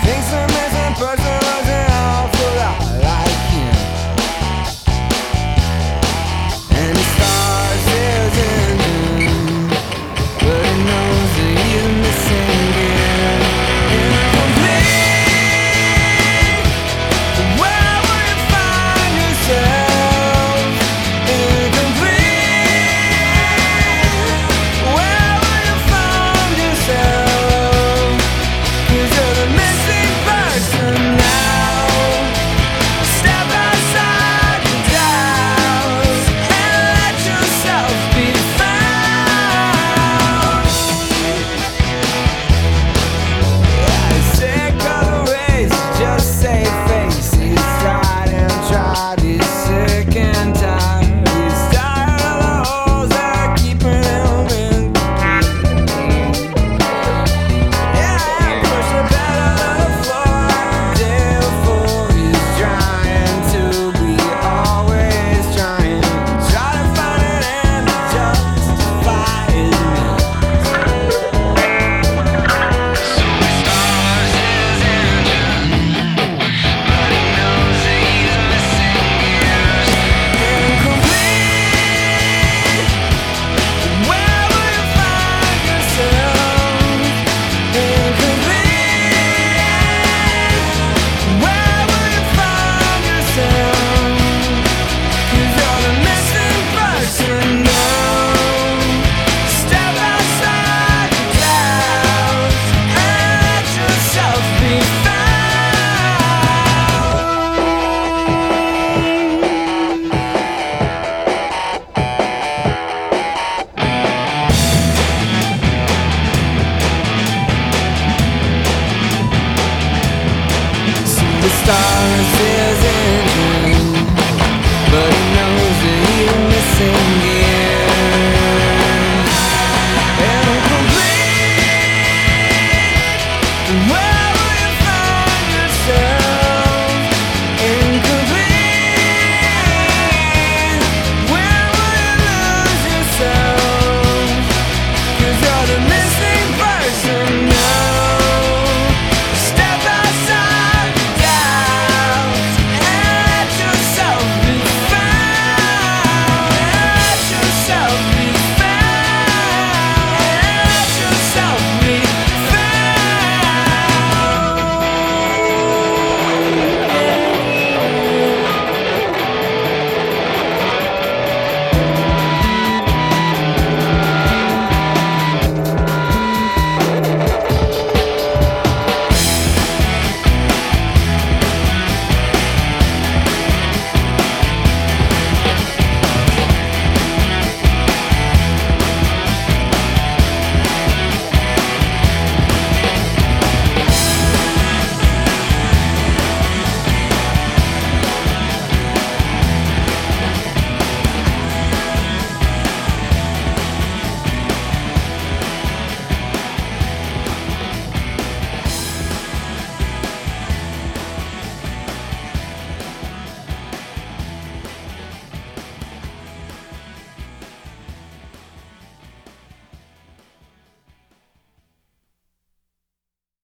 Thinks the missing person wasn't awful like him, and he stars his engine, but he knows that he's missing gear. Incomplete. Where will you find yourself? Incomplete. Where will you find yourself? 'Cause you're the missing person now. Step outside the doubt and let yourself be found. Sick of the race, just save face. He's tried and tried, he's sick and tired. He's tired of the holes that are keeping him in between. Yeah, push the bed under the floor like the day before. He's trying to be always trying. Try to find an end to justify his means. Where will you find yourself? Incomplete. Where will you find yourself? 'Cause you're the missing person now. Step outside the doubt and let yourself be found. Superstars his engine, but he knows that he's missing